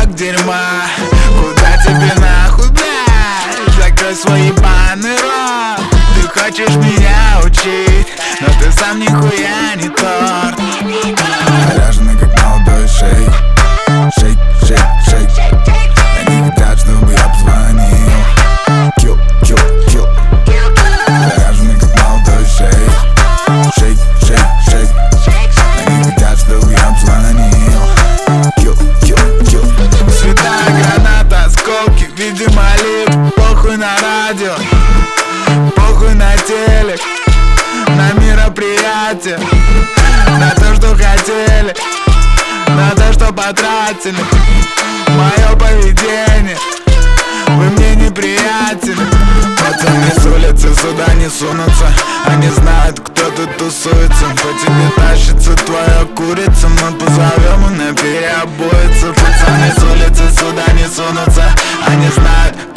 кусок дерьма. Куда тебе нахуй, блядь? Закрой свой ебаный рот. Ты хочешь меня учить, но ты сам нихуя не торт. Заряженный как молодой шейк. Шейк, шейк, шейк. Они хотят, чтобы я позвонил. Килл, килл, килл. Заряженный как молодой шейк. Шейк, шейк, шейк. Они хотят, чтобы я позвонил. Килл, килл, килл. Святая граната, осколки, видимо лип. Похуй на радио, похуй на телек, на мероприятие, на то, что хотели, на то, что потратили. Мое поведение, вы мне неприятели. Пацаны с улицы сюда не сунутся. Они знают, кто тут тусуется. По тебе тащится твоя курица. Мы позовем, она переобуется. Пацаны с улицы сюда не сунутся. Они знают,